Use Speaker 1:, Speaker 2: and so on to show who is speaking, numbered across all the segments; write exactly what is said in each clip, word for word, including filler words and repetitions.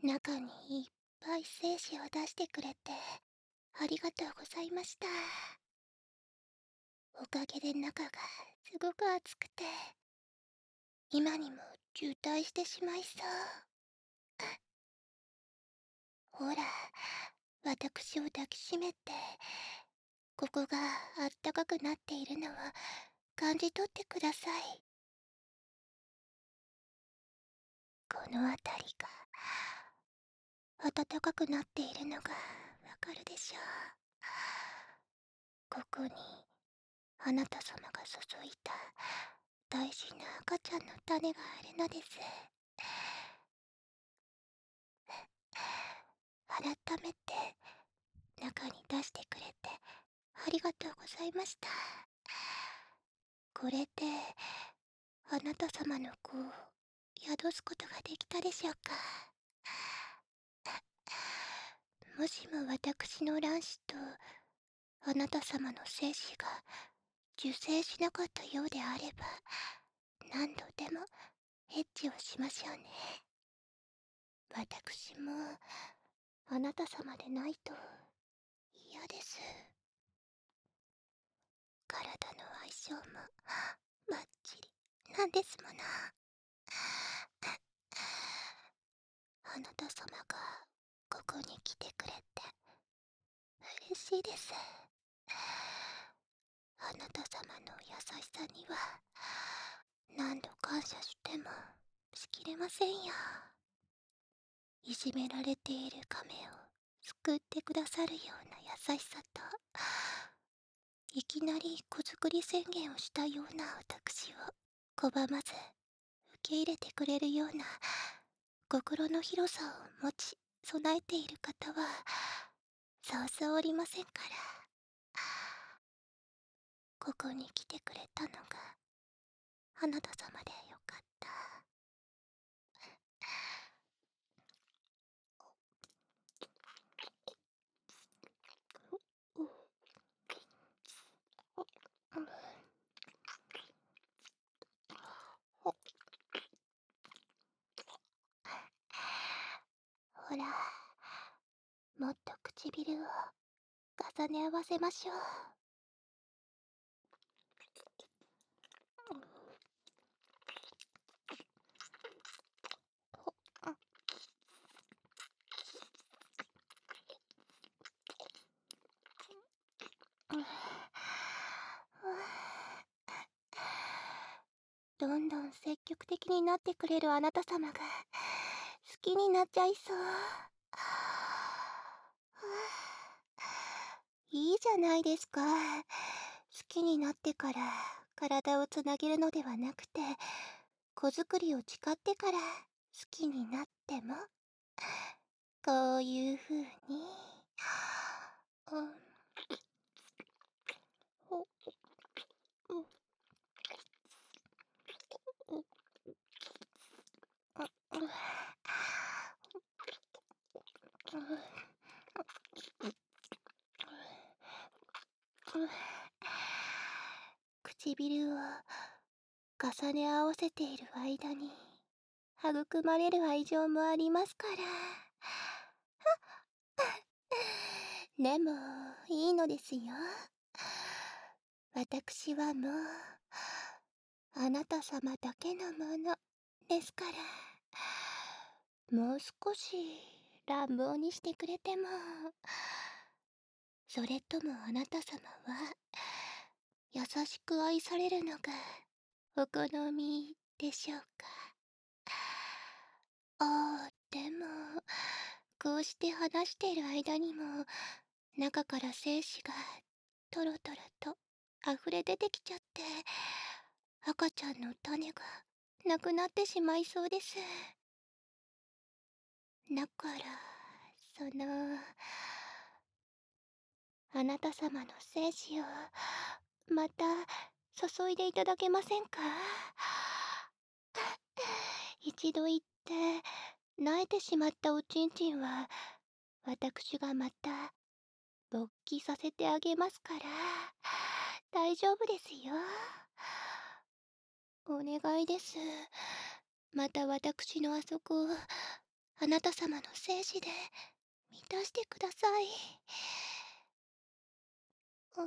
Speaker 1: 中にいっぱい精子を出してくれてありがとうございました。おかげで中がすごく熱くて、今にも渋滞してしまいそう。ほら、私を抱きしめて、ここがあったかくなっているのを感じ取ってください。この辺りが暖かくなっているのがわかるでしょう。ここにあなた様が注いだ大事な赤ちゃんの種があるのです。改めて中に出してくれてありがとうございました。これであなた様の子を宿すことができたでしょうか。もしも私の卵子とあなた様の精子が受精しなかったようであれば、何度でもエッチをしましょうね。私もあなた様でないと嫌です。体の相性もバッチリなんですもの。あなた様がここに来てくれて嬉しいです。あなた様の優しさには何度感謝してもしきれませんよ。いじめられている亀を救ってくださるような優しさと、いきなり子作り宣言をしたような私を拒まず受け入れてくれるような心の広さを持ち備えている方はそうそうおりませんから。ここに来てくれたのがあなた様でよかった。ほら、もっと唇を重ね合わせましょう。どんどん積極的になってくれるあなた様が好きになっちゃいそう。いいじゃないですか。好きになってから体をつなげるのではなくて、子作りを誓ってから好きになっても、こういう風に、うん、ほ、うん、うん、うん、うん、唇を重ね合わせている間に育まれる愛情もありますから。でもいいのですよ。私はもうあなた様だけのものですから。もう少し乱暴にしてくれても、それともあなた様は優しく愛されるのがお好みでしょうか。ああ、でもこうして話している間にも中から精子がトロトロと溢れ出てきちゃって、赤ちゃんの種がなくなってしまいそうです。だからそのあなた様の精子をまた注いでいただけませんか。一度言って泣いてしまったおちんちんは私がまた勃起させてあげますから大丈夫ですよ。お願いです。また私のあそこあなた様の精子で満たしてください。うん。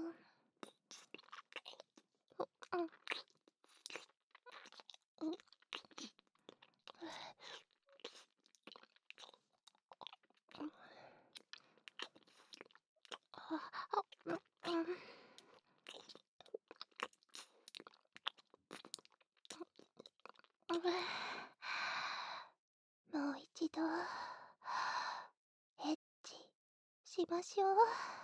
Speaker 1: うん。うん。あ、うん。もう一度エッチしましょう。